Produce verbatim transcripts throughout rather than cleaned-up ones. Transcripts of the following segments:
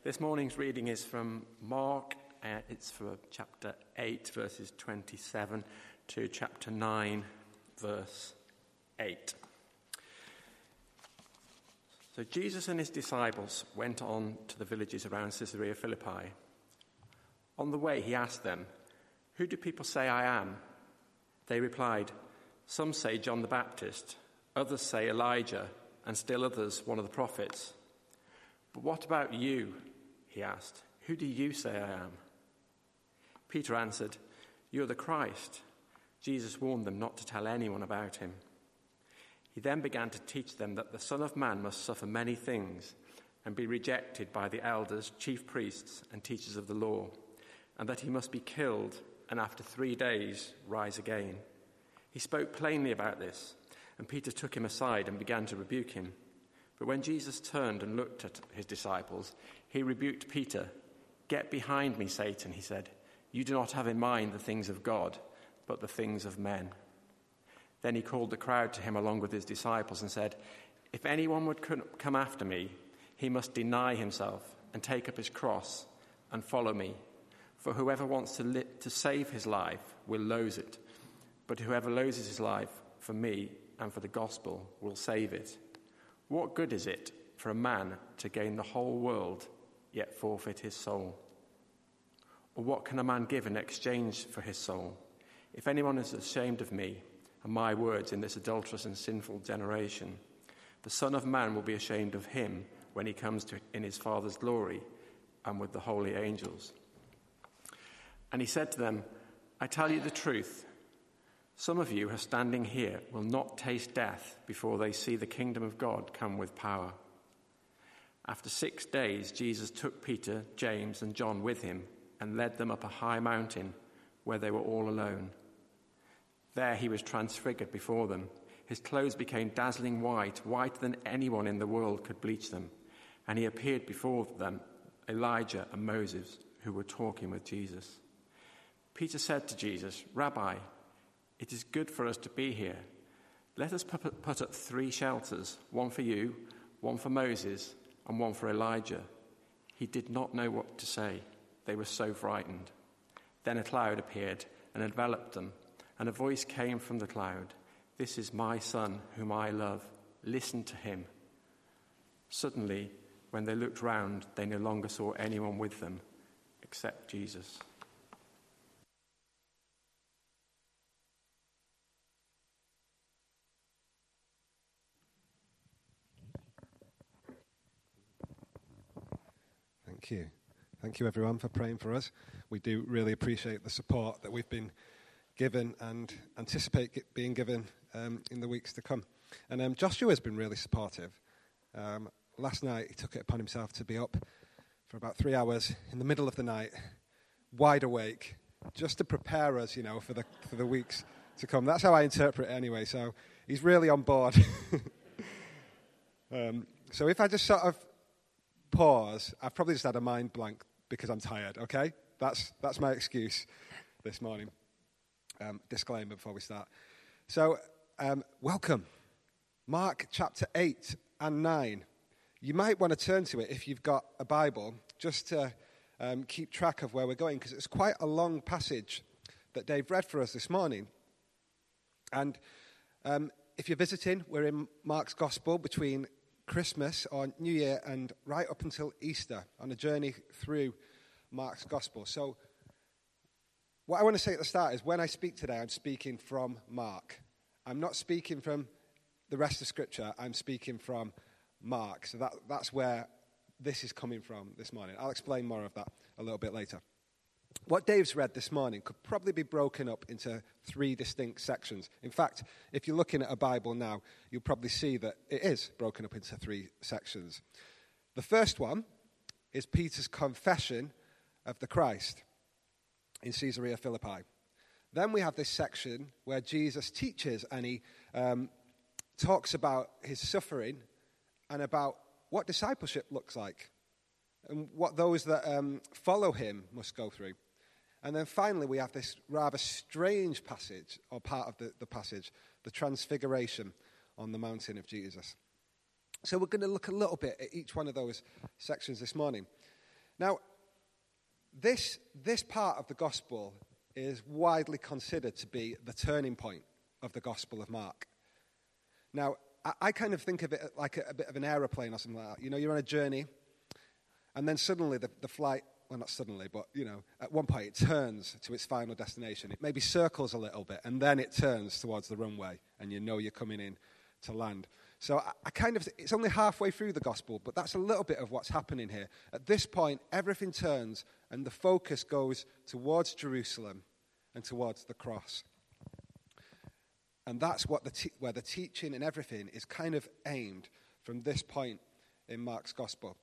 This morning's reading is from Mark. Uh, it's for chapter eight, verses twenty-seven to chapter nine, verse eight. So Jesus and his disciples went on to the villages around Caesarea Philippi. On the way, he asked them, "Who do people say I am?" They replied, "Some say John the Baptist, others say Elijah, and still others one of the prophets." "But what about you?" he asked. "Who do you say I am?" Peter answered, "You're the Christ." Jesus warned them not to tell anyone about him. He then began to teach them that the Son of Man must suffer many things and be rejected by the elders, chief priests, and teachers of the law, and that he must be killed and after three days rise again. He spoke plainly about this, and Peter took him aside and began to rebuke him. But when Jesus turned and looked at his disciples, he rebuked Peter. "Get behind me, Satan," he said. "You do not have in mind the things of God, but the things of men." Then he called the crowd to him along with his disciples and said, "If anyone would come after me, he must deny himself and take up his cross and follow me. For whoever wants to, li- to save his life will lose it, but whoever loses his life for me and for the gospel will save it. What good is it for a man to gain the whole world, yet forfeit his soul? Or what can a man give in exchange for his soul? If anyone is ashamed of me and my words in this adulterous and sinful generation, the Son of Man will be ashamed of him when he comes to in his Father's glory and with the holy angels." And he said to them, "I tell you the truth. Some of you who are standing here will not taste death before they see the kingdom of God come with power." After six days, Jesus took Peter, James, and John with him and led them up a high mountain where they were all alone. There he was transfigured before them. His clothes became dazzling white, whiter than anyone in the world could bleach them. And he appeared before them, Elijah and Moses, who were talking with Jesus. Peter said to Jesus, "Rabbi, it is good for us to be here. Let us put up three shelters, one for you, one for Moses, and one for Elijah." He did not know what to say. They were so frightened. Then a cloud appeared and enveloped them, and a voice came from the cloud, "This is my son, whom I love. Listen to him." Suddenly, when they looked round, they no longer saw anyone with them except Jesus. Thank you. Thank you, everyone, for praying for us. We do really appreciate the support that we've been given and anticipate it being given um, in the weeks to come. And um, Joshua has been really supportive. Um, last night, he took it upon himself to be up for about three hours in the middle of the night, wide awake, just to prepare us, you know, for the for the weeks to come. That's how I interpret it anyway, so he's really on board. um, so if I just sort of pause, I've probably just had a mind blank because I'm tired, okay? That's that's my excuse this morning. Um, disclaimer before we start. So, um, welcome. Mark chapter eight and nine. You might want to turn to it if you've got a Bible, just to um, keep track of where we're going, because it's quite a long passage that Dave read for us this morning. And um, if you're visiting, we're in Mark's Gospel between Christmas or New Year and right up until Easter on a journey through Mark's Gospel. So what I want to say at the start is when I speak today, I'm speaking from Mark. I'm not speaking from the rest of Scripture. I'm speaking from Mark. So that, that's where this is coming from this morning. I'll explain more of that a little bit later. What Dave's read this morning could probably be broken up into three distinct sections. In fact, if you're looking at a Bible now, you'll probably see that it is broken up into three sections. The first one is Peter's confession of the Christ in Caesarea Philippi. Then we have this section where Jesus teaches and he um, talks about his suffering and about what discipleship looks like and what those that um, follow him must go through. And then finally, we have this rather strange passage, or part of the, the passage, the transfiguration on the mountain of Jesus. So we're going to look a little bit at each one of those sections this morning. Now, this, this part of the gospel is widely considered to be the turning point of the Gospel of Mark. Now, I, I kind of think of it like a, a bit of an aeroplane or something like that. You know, you're on a journey, and then suddenly the, the flight, well, not suddenly, but, you know, at one point it turns to its final destination. It maybe circles a little bit, and then it turns towards the runway, and you know you're coming in to land. So I, I kind of, it's only halfway through the gospel, but that's a little bit of what's happening here. At this point, everything turns, and the focus goes towards Jerusalem and towards the cross. And that's what the te- where the teaching and everything is kind of aimed from this point in Mark's gospel.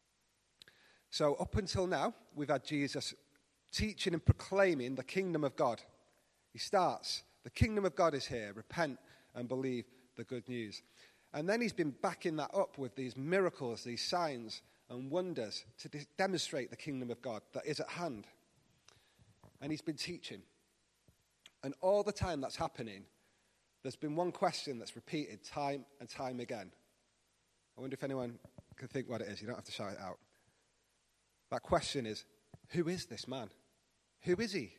So up until now, we've had Jesus teaching and proclaiming the kingdom of God. He starts, the kingdom of God is here, repent and believe the good news. And then he's been backing that up with these miracles, these signs and wonders to de- demonstrate the kingdom of God that is at hand. And he's been teaching. And all the time that's happening, there's been one question that's repeated time and time again. I wonder if anyone can think what it is. You don't have to shout it out. That question is, who is this man? Who is he?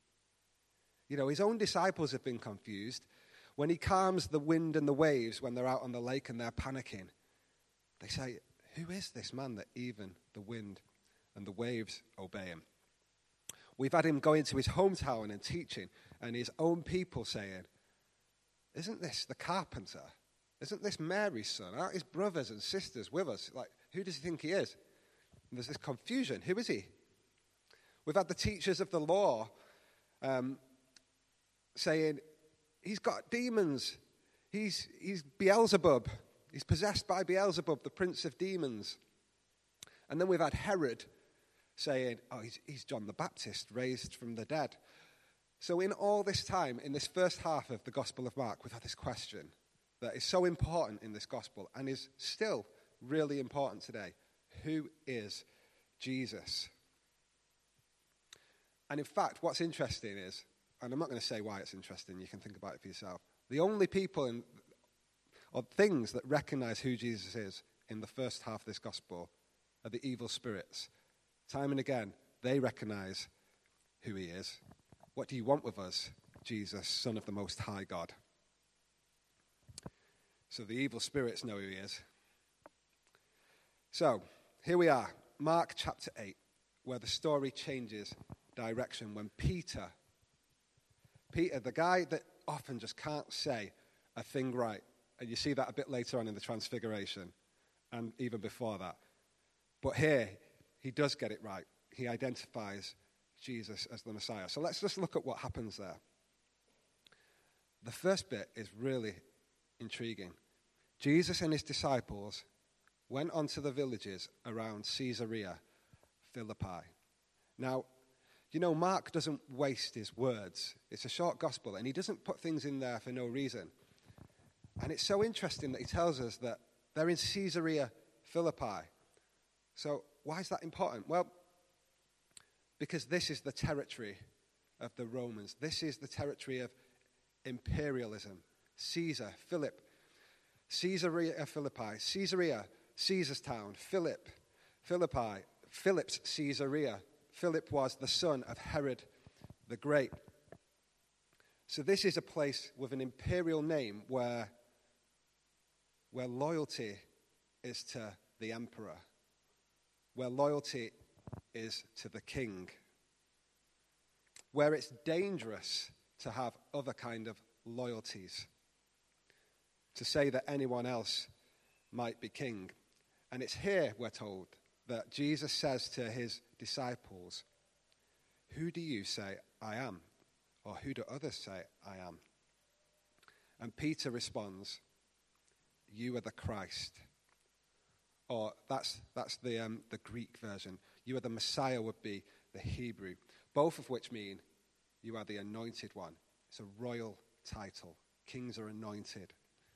You know, his own disciples have been confused. When he calms the wind and the waves when they're out on the lake and they're panicking, they say, who is this man that even the wind and the waves obey him? We've had him go into his hometown and teaching, and his own people saying, isn't this the carpenter? Isn't this Mary's son? Aren't his brothers and sisters with us? Like, who does he think he is? And there's this confusion. Who is he? We've had the teachers of the law um, saying, he's got demons. He's, he's Beelzebub. He's possessed by Beelzebub, the prince of demons. And then we've had Herod saying, oh, he's, he's John the Baptist, raised from the dead. So in all this time, in this first half of the Gospel of Mark, we've had this question that is so important in this gospel and is still really important today. Who is Jesus? And in fact, what's interesting is, and I'm not going to say why it's interesting, you can think about it for yourself. The only people in, or things that recognize who Jesus is in the first half of this gospel are the evil spirits. Time and again, they recognize who he is. What do you want with us, Jesus, Son of the Most High God? So the evil spirits know who he is. So, here we are, Mark chapter eight, where the story changes direction when Peter, Peter, the guy that often just can't say a thing right, and you see that a bit later on in the Transfiguration, and even before that. But here, he does get it right. He identifies Jesus as the Messiah. So let's just look at what happens there. The first bit is really intriguing. Jesus and his disciples went on to the villages around Caesarea Philippi. Now, you know, Mark doesn't waste his words. It's a short gospel, and he doesn't put things in there for no reason. And it's so interesting that he tells us that they're in Caesarea Philippi. So why is that important? Well, because this is the territory of the Romans. This is the territory of imperialism. Caesar, Philip, Caesarea Philippi, Caesarea, Caesar's town, Philip, Philippi, Philip's Caesarea. Philip was the son of Herod the Great. So this is a place with an imperial name where, where loyalty is to the emperor, where loyalty is to the king, where it's dangerous to have other kind of loyalties, to say that anyone else might be king. And it's here, we're told, that Jesus says to his disciples, who do you say I am? Or who do others say I am? And Peter responds, you are the Christ. Or that's that's the um, the Greek version. You are the Messiah would be the Hebrew. Both of which mean you are the anointed one. It's a royal title. Kings are anointed.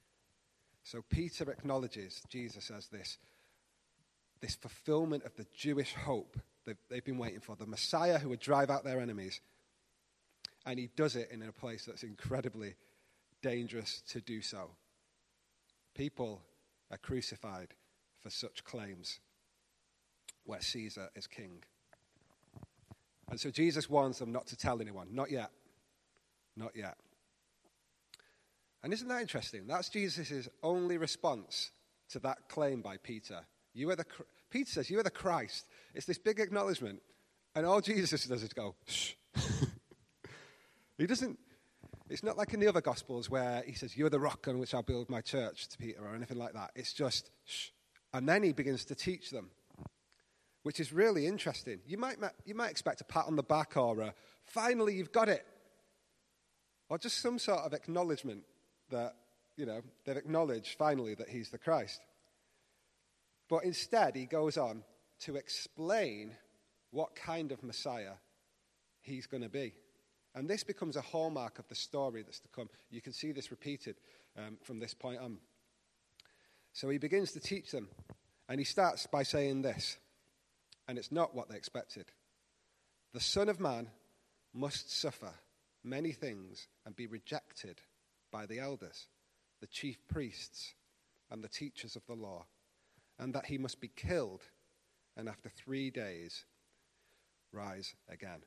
So Peter acknowledges Jesus as this, this fulfillment of the Jewish hope that they've been waiting for. The Messiah who would drive out their enemies. And he does it in a place that's incredibly dangerous to do so. People are crucified for such claims. where Caesar is king. And so Jesus warns them not to tell anyone. Not yet. Not yet. And isn't that interesting? That's Jesus' only response to that claim by Peter. You are the Peter says, you are the Christ. It's this big acknowledgement. And all Jesus does is go, shh. He doesn't, it's not like in the other Gospels where he says, you are the rock on which I'll build my church to Peter or anything like that. It's just, shh. And then he begins to teach them, which is really interesting. You might, you might expect a pat on the back or a, finally you've got it. Or just some sort of acknowledgement that, you know, they've acknowledged finally that he's the Christ. But instead, he goes on to explain what kind of Messiah he's going to be. And this becomes a hallmark of the story that's to come. You can see this repeated um, from this point on. So he begins to teach them, and he starts by saying this, and it's not what they expected. The Son of Man must suffer many things and be rejected by the elders, the chief priests, and the teachers of the law, and that he must be killed, and after three days rise again.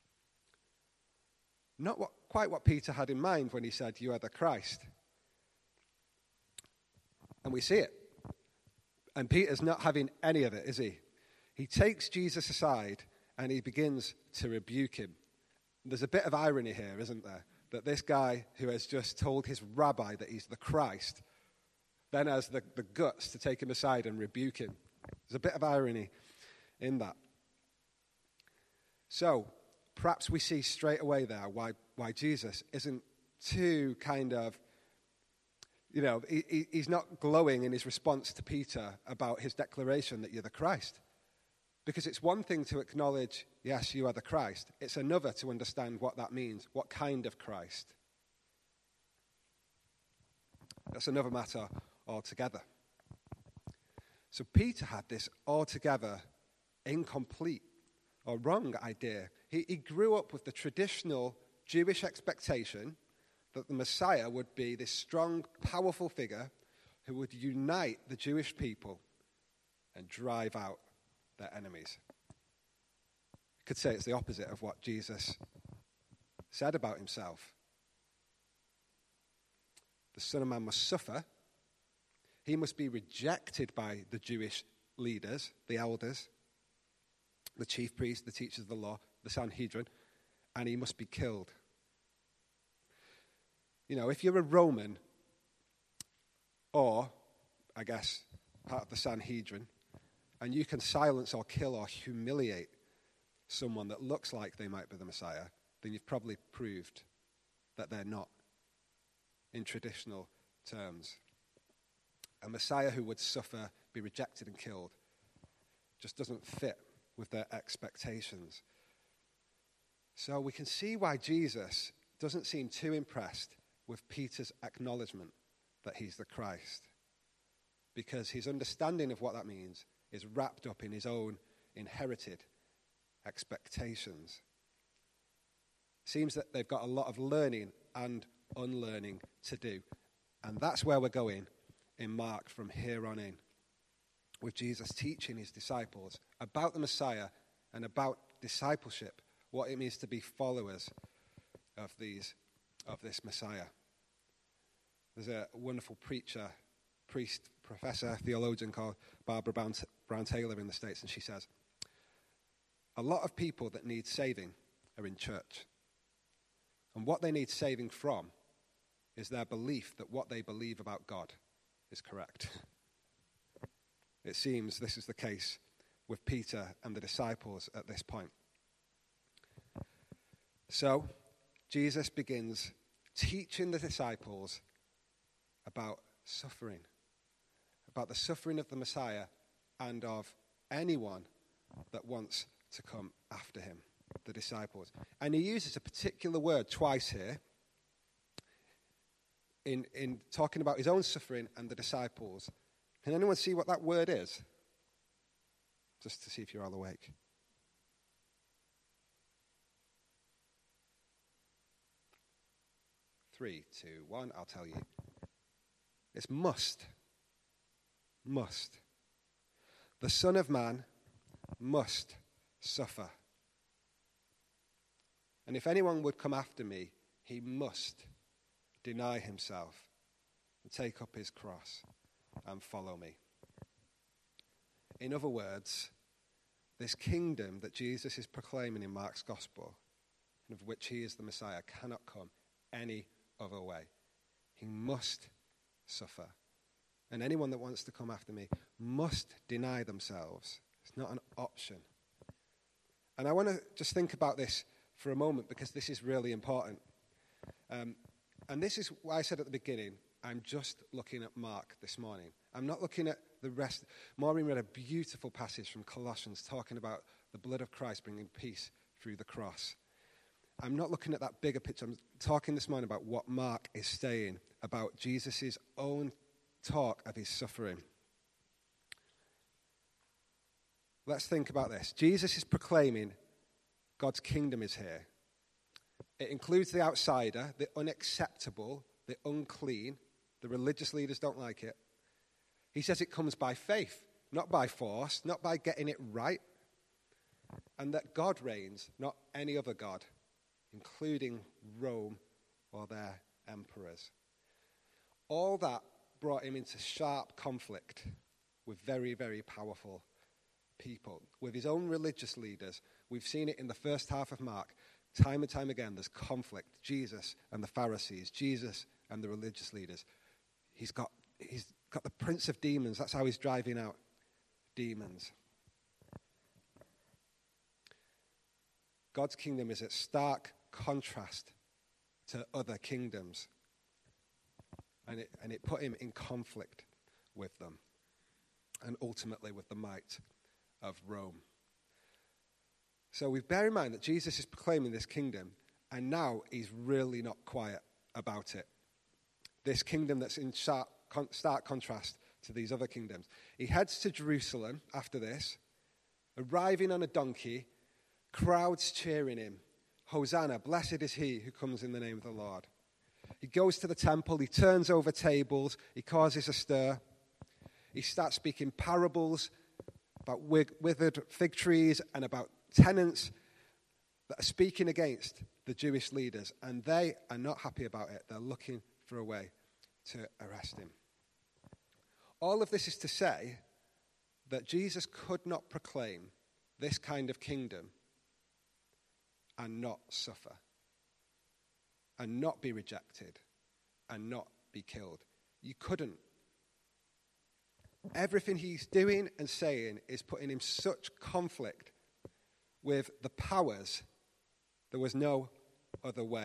Not what, quite what Peter had in mind when he said, you are the Christ. And we see it. And Peter's not having any of it, is he? He takes Jesus aside and he begins to rebuke him. There's a bit of irony here, isn't there? That this guy who has just told his rabbi that he's the Christ then has the, the guts to take him aside and rebuke him. There's a bit of irony in that. So, perhaps we see straight away there why, why Jesus isn't too kind of, you know, he, he's not glowing in his response to Peter about his declaration that you're the Christ. Because it's one thing to acknowledge, yes, you are the Christ. It's another to understand what that means, what kind of Christ. That's another matter altogether. So Peter had this altogether incomplete or wrong idea. He, he grew up with the traditional Jewish expectation that the Messiah would be this strong, powerful figure who would unite the Jewish people and drive out their enemies. You could say it's the opposite of what Jesus said about himself. The Son of Man must suffer. He must be rejected by the Jewish leaders, the elders, the chief priests, the teachers of the law, the Sanhedrin, and he must be killed. You know, if you're a Roman, or, I guess, part of the Sanhedrin, and you can silence or kill or humiliate someone that looks like they might be the Messiah, then you've probably proved that they're not, in traditional terms. A Messiah who would suffer, be rejected and killed, just doesn't fit with their expectations. So we can see why Jesus doesn't seem too impressed with Peter's acknowledgement that he's the Christ, because his understanding of what that means is wrapped up in his own inherited expectations. Seems that they've got a lot of learning and unlearning to do, and that's where we're going in Mark from here on in, with Jesus teaching his disciples about the Messiah and about discipleship, what it means to be followers of these of this Messiah. There's a wonderful preacher, priest, professor, theologian called Barbara Brown Taylor in the States, and she says, a lot of people that need saving are in church. And what they need saving from is their belief that what they believe about God is correct. It seems this is the case with Peter and the disciples at this point. So, Jesus begins teaching the disciples about suffering, about the suffering of the Messiah and of anyone that wants to come after him, the disciples. And he uses a particular word twice here in, in talking about his own suffering and the disciples. Can anyone see what that word is? Just to see if you're all awake. Three, two, one, I'll tell you. It's must. Must. The Son of Man must suffer. And if anyone would come after me, he must deny himself and take up his cross and follow me. In other words, this kingdom that Jesus is proclaiming in Mark's gospel, and of which he is the Messiah, cannot come any other way. He must suffer. And anyone that wants to come after me must deny themselves. It's not an option. And I want to just think about this for a moment, because this is really important. Um, and this is why I said at the beginning, I'm just looking at Mark this morning. I'm not looking at the rest. Maureen read a beautiful passage from Colossians talking about the blood of Christ bringing peace through the cross. I'm not looking at that bigger picture. I'm talking this morning about what Mark is saying about Jesus' own talk of his suffering. Let's think about this. Jesus is proclaiming God's kingdom is here. It includes the outsider, the unacceptable, the unclean. The religious leaders don't like it. He says it comes by faith, not by force, not by getting it right. And that God reigns, not any other God, including Rome or their emperors. All that brought him into sharp conflict with very, very powerful people, with his own religious leaders. We've seen it in the first half of Mark. Time and time again, there's conflict. Jesus and the Pharisees, Jesus and the religious leaders. He's got, he's got the prince of demons. That's how he's driving out demons. God's kingdom is at stark contrast to other kingdoms. And it, and it put him in conflict with them. And ultimately with the might of Rome. So we bear in mind that Jesus is proclaiming this kingdom, and now he's really not quiet about it. This kingdom that's in sharp, con- stark contrast to these other kingdoms. He heads to Jerusalem after this, arriving on a donkey, crowds cheering him. Hosanna, blessed is he who comes in the name of the Lord. He goes to the temple, he turns over tables, he causes a stir. He starts speaking parables about withered fig trees and about tenants that are speaking against the Jewish leaders, and they are not happy about it. They're looking for a way to arrest him. All of this is to say that Jesus could not proclaim this kind of kingdom and not suffer, and not be rejected, and not be killed. You couldn't. Everything he's doing and saying is putting him such conflict with the powers, there was no other way.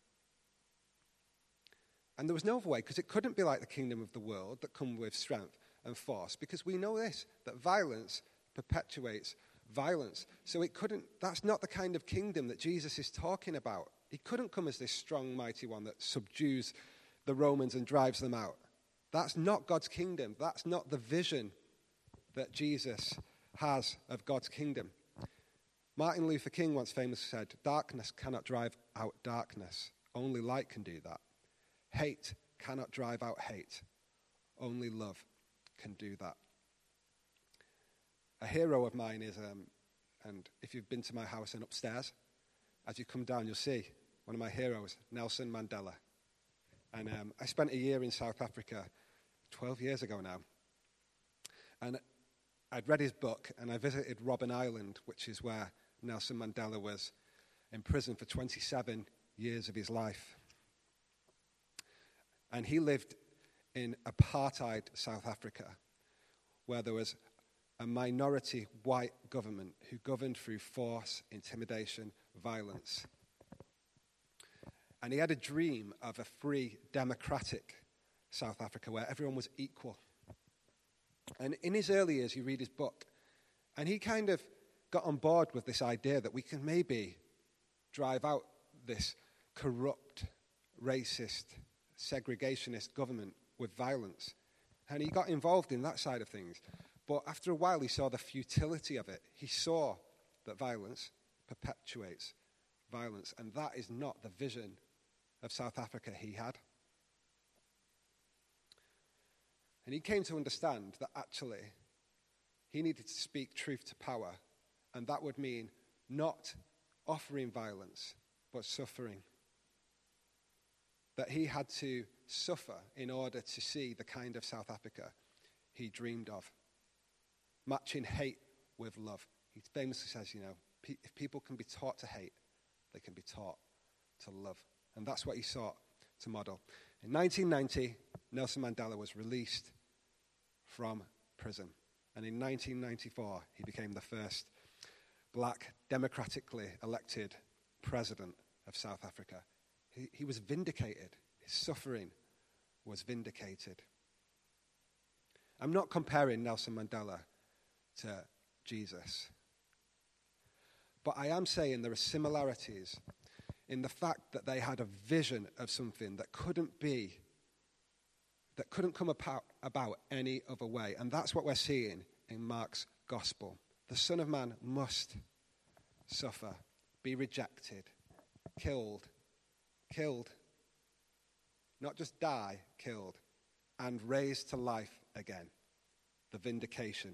And there was no other way because it couldn't be like the kingdom of the world that come with strength and force, because we know this, that violence perpetuates violence. So it couldn't, that's not the kind of kingdom that Jesus is talking about. He couldn't come as this strong, mighty one that subdues the Romans and drives them out. That's not God's kingdom. That's not the vision that Jesus has of God's kingdom. Martin Luther King once famously said, darkness cannot drive out darkness. Only light can do that. Hate cannot drive out hate. Only love can do that. A hero of mine is, um, and if you've been to my house and upstairs, as you come down, you'll see one of my heroes, Nelson Mandela. And um, I spent a year in South Africa twelve years ago now. And I'd read his book, and I visited Robben Island, which is where Nelson Mandela was in prison for twenty-seven years of his life. And he lived in apartheid South Africa, where there was a minority white government who governed through force, intimidation, violence. And he had a dream of a free, democratic South Africa where everyone was equal. And in his early years, you read his book, and he kind of got on board with this idea that we can maybe drive out this corrupt, racist, segregationist government with violence. And he got involved in that side of things. But after a while, he saw the futility of it. He saw that violence perpetuates violence, and that is not the vision of South Africa he had. And he came to understand that actually he needed to speak truth to power And that would mean not offering violence, but suffering. That he had to suffer in order to see the kind of South Africa he dreamed of. Matching hate with love. He famously says, you know, if people can be taught to hate, they can be taught to love. And that's what he sought to model. In nineteen ninety, Nelson Mandela was released from prison. And in nineteen ninety-four, he became the first black, democratically elected president of South Africa. He, he was vindicated. His suffering was vindicated. I'm not comparing Nelson Mandela to Jesus. But I am saying there are similarities in the fact that they had a vision of something that couldn't be, that couldn't come about, about any other way. And that's what we're seeing in Mark's gospel. The Son of Man must suffer, be rejected, killed, killed, not just die, killed, and raised to life again. The vindication.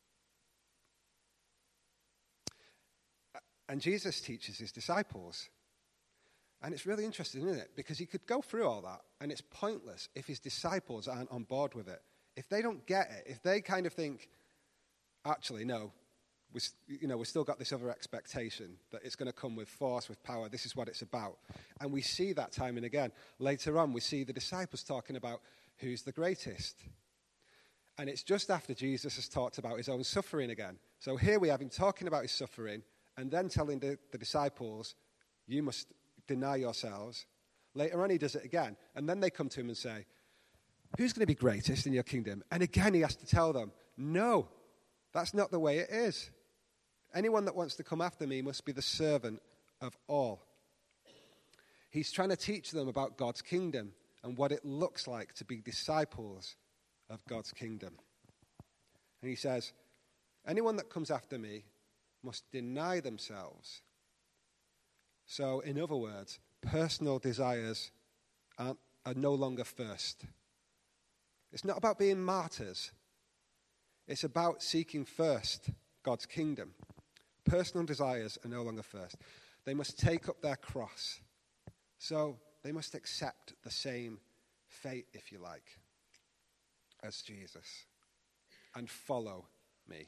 And Jesus teaches his disciples. And it's really interesting, isn't it? Because he could go through all that, and it's pointless if his disciples aren't on board with it. If they don't get it, if they kind of think, actually, no, we, you know, we've still got this other expectation that it's going to come with force, with power. This is what it's about. And we see that time and again. Later on, we see the disciples talking about who's the greatest. And it's just after Jesus has talked about his own suffering again. So here we have him talking about his suffering and then telling the, the disciples, you must deny yourselves. Later on, he does it again. And then they come to him and say, who's going to be greatest in your kingdom? And again, he has to tell them, no, that's not the way it is. Anyone that wants to come after me must be the servant of all. He's trying to teach them about God's kingdom and what it looks like to be disciples of God's kingdom. And he says, anyone that comes after me must deny themselves. So, in other words, personal desires aren't, are no longer first. It's not about being martyrs. It's about seeking first God's kingdom. Personal desires are no longer first. They must take up their cross. So, they must accept the same fate, if you like, as Jesus, and follow me.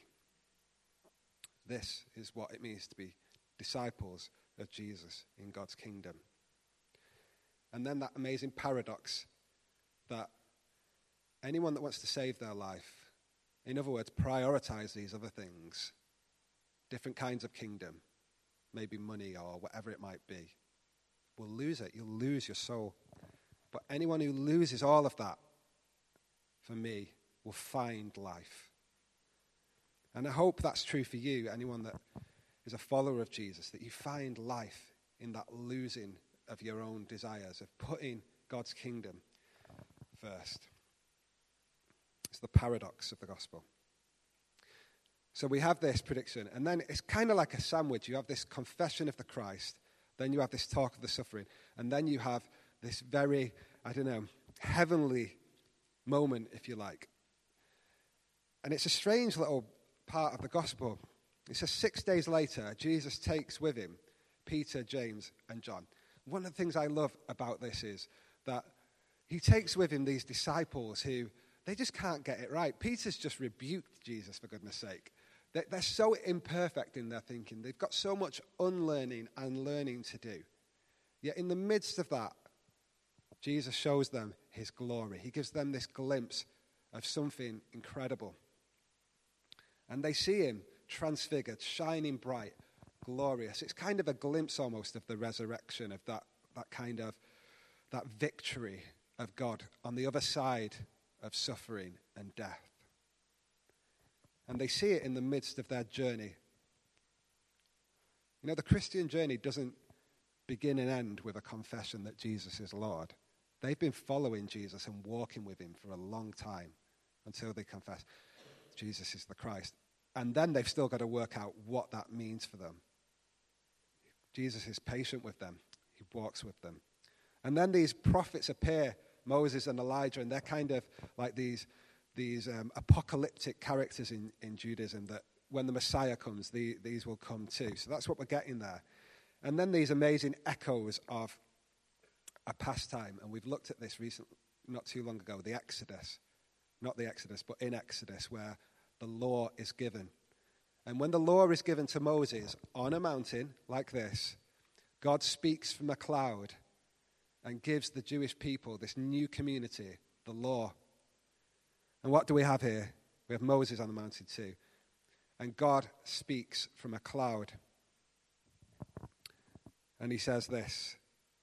This is what it means to be disciples of Jesus in God's kingdom. And then that amazing paradox that anyone that wants to save their life, in other words, prioritize these other things, different kinds of kingdom, maybe money or whatever it might be, will lose it. You'll lose your soul. But anyone who loses all of that, for me, will find life. And I hope that's true for you, anyone that is a follower of Jesus, that you find life in that losing of your own desires, of putting God's kingdom first. It's the paradox of the gospel. So we have this prediction, and then it's kind of like a sandwich. You have this confession of the Christ, then you have this talk of the suffering, and then you have this very, I don't know, heavenly moment, if you like. And it's a strange little part of the gospel. It says six days later, Jesus takes with him Peter, James, and John. One of the things I love about this is that he takes with him these disciples who, they just can't get it right. Peter's just rebuked Jesus, for goodness sake. They're so imperfect in their thinking. They've got so much unlearning and learning to do. Yet in the midst of that, Jesus shows them his glory. He gives them this glimpse of something incredible. And they see him transfigured, shining bright, glorious. It's kind of a glimpse almost of the resurrection, of that, that kind of, that victory of God on the other side of suffering and death. And they see it in the midst of their journey. You know, the Christian journey doesn't begin and end with a confession that Jesus is Lord. They've been following Jesus and walking with him for a long time until they confess Jesus is the Christ. And then they've still got to work out what that means for them. Jesus is patient with them. He walks with them. And then these prophets appear, Moses and Elijah, and they're kind of like these, these um, apocalyptic characters in, in Judaism that when the Messiah comes, the, these will come too. So that's what we're getting there. And then these amazing echoes of a past time. And we've looked at this recently, not too long ago, the Exodus. Not the Exodus, but in Exodus, where the law is given. And when the law is given to Moses on a mountain like this, God speaks from a cloud and gives the Jewish people, this new community, the law. And what do we have here? We have Moses on the mountain too. And God speaks from a cloud. And he says this,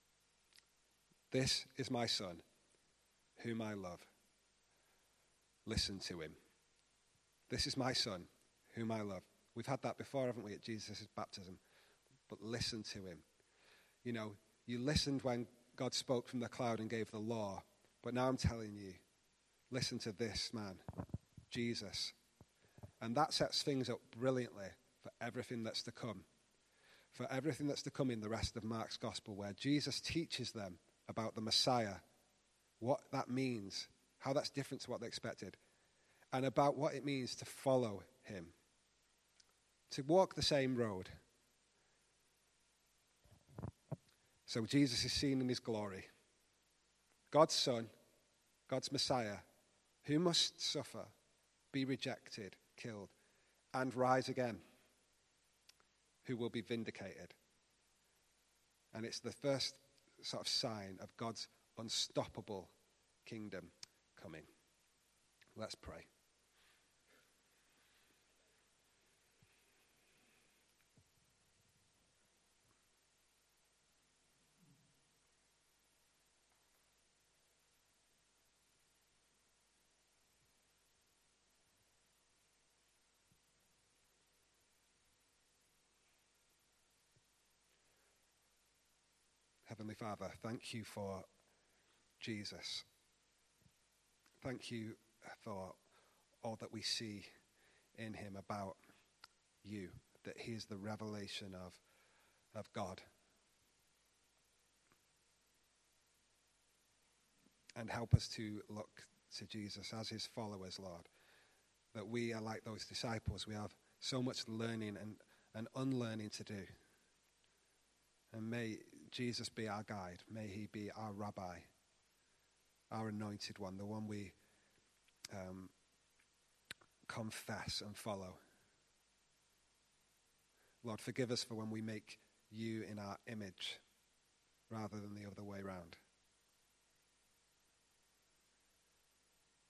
"This is my son, whom I love. Listen to him." This is my son, whom I love. We've had that before, haven't we, at Jesus' baptism? But listen to him. You know, you listened when God spoke from the cloud and gave the law. But now I'm telling you, listen to this man, Jesus. And that sets things up brilliantly for everything that's to come. For everything that's to come in the rest of Mark's gospel, where Jesus teaches them about the Messiah, what that means, how that's different to what they expected, and about what it means to follow him, to walk the same road. So Jesus is seen in his glory. God's Son, God's Messiah, who must suffer, be rejected, killed, and rise again, who will be vindicated. And it's the first sort of sign of God's unstoppable kingdom coming. Let's pray. Heavenly Father, thank you for Jesus. Thank you for all that we see in him about you, that he is the revelation of, of God. And help us to look to Jesus as his followers, Lord, that we are like those disciples. We have so much learning and, and unlearning to do. And may Jesus be our guide. May he be our rabbi, our anointed one, the one we um, confess and follow. Lord, forgive us for when we make you in our image rather than the other way around.